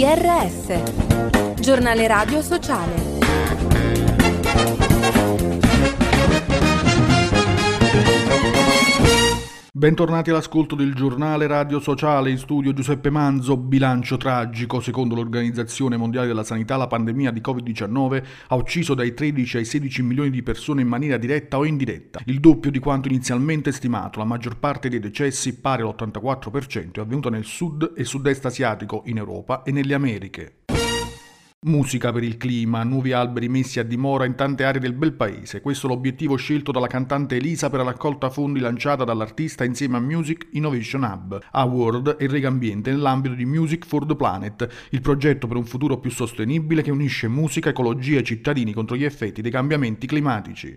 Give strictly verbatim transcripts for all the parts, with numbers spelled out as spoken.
R S, Giornale Radio Sociale. Bentornati all'ascolto del Giornale Radio Sociale, in studio Giuseppe Manzo. Bilancio tragico. Secondo l'Organizzazione Mondiale della Sanità, la pandemia di covid diciannove ha ucciso dai tredici ai sedici milioni di persone in maniera diretta o indiretta, il doppio di quanto inizialmente stimato. La maggior parte dei decessi, pari all'ottantaquattro per cento, è avvenuta nel sud e sud-est asiatico, in Europa e nelle Americhe. Musica per il clima, nuovi alberi messi a dimora in tante aree del bel paese. Questo è l'obiettivo scelto dalla cantante Elisa per la raccolta fondi lanciata dall'artista insieme a Music Innovation Hub, Award e Regambiente nell'ambito di Music for the Planet, il progetto per un futuro più sostenibile che unisce musica, ecologia e cittadini contro gli effetti dei cambiamenti climatici.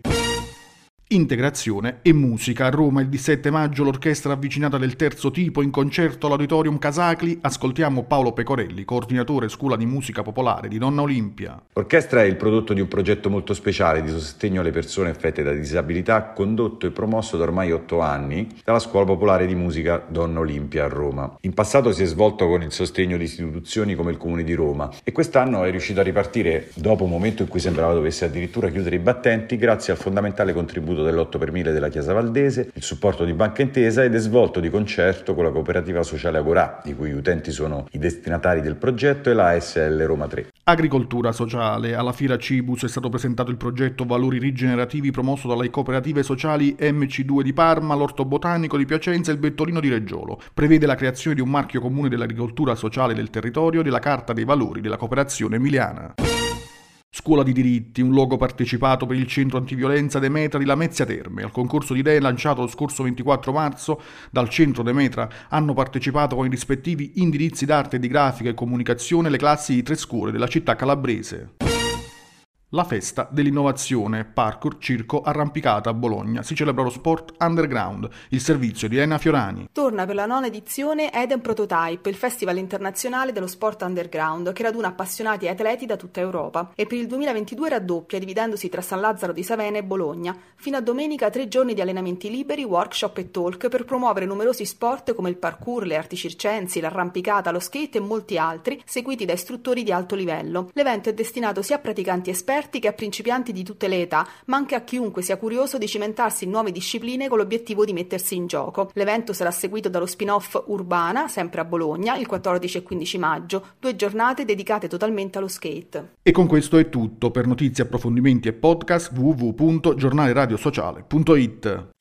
Integrazione e musica. A Roma il diciassette maggio l'orchestra avvicinata del terzo tipo in concerto all'Auditorium Casacli. Ascoltiamo Paolo Pecorelli, coordinatore Scuola di Musica Popolare di Donna Olimpia. L'orchestra è il prodotto di un progetto molto speciale di sostegno alle persone affette da disabilità, condotto e promosso da ormai otto anni dalla Scuola Popolare di Musica Donna Olimpia a Roma. In passato si è svolto con il sostegno di istituzioni come il Comune di Roma e quest'anno è riuscito a ripartire dopo un momento in cui sembrava dovesse addirittura chiudere i battenti, grazie al fondamentale contributo dell'otto per mille della Chiesa Valdese, il supporto di Banca Intesa ed è svolto di concerto con la cooperativa sociale Agorà, di cui gli utenti sono i destinatari del progetto, e la A S L Roma tre. Agricoltura sociale. Alla Fiera Cibus è stato presentato il progetto Valori Rigenerativi promosso dalle cooperative sociali M C due di Parma, l'Orto Botanico di Piacenza e il Bettolino di Reggiolo. Prevede la creazione di un marchio comune dell'agricoltura sociale del territorio e della Carta dei Valori della cooperazione emiliana. Scuola di diritti, un luogo partecipato per il centro antiviolenza Demetra di Lamezia Terme. Al concorso di idee lanciato lo scorso ventiquattro marzo dal centro Demetra hanno partecipato con i rispettivi indirizzi d'arte, di grafica e comunicazione le classi di tre scuole della città calabrese. La festa dell'innovazione, parkour, circo, arrampicata a Bologna. Si celebra lo sport underground, il servizio di Elena Fiorani. Torna per la nona edizione Eden Prototype, il festival internazionale dello sport underground che raduna appassionati e atleti da tutta Europa. E per il duemilaventidue raddoppia, dividendosi tra San Lazzaro di Savena e Bologna. Fino a domenica tre giorni di allenamenti liberi, workshop e talk per promuovere numerosi sport come il parkour, le arti circensi, l'arrampicata, lo skate e molti altri, seguiti da istruttori di alto livello. L'evento è destinato sia a praticanti esperti che a principianti di tutte le età, ma anche a chiunque sia curioso di cimentarsi in nuove discipline con l'obiettivo di mettersi in gioco. L'evento sarà seguito dallo spin-off Urbana, sempre a Bologna, il quattordici e quindici maggio, due giornate dedicate totalmente allo skate. E con questo è tutto. Per notizie, approfondimenti e podcast w w w punto giornale radio sociale punto it.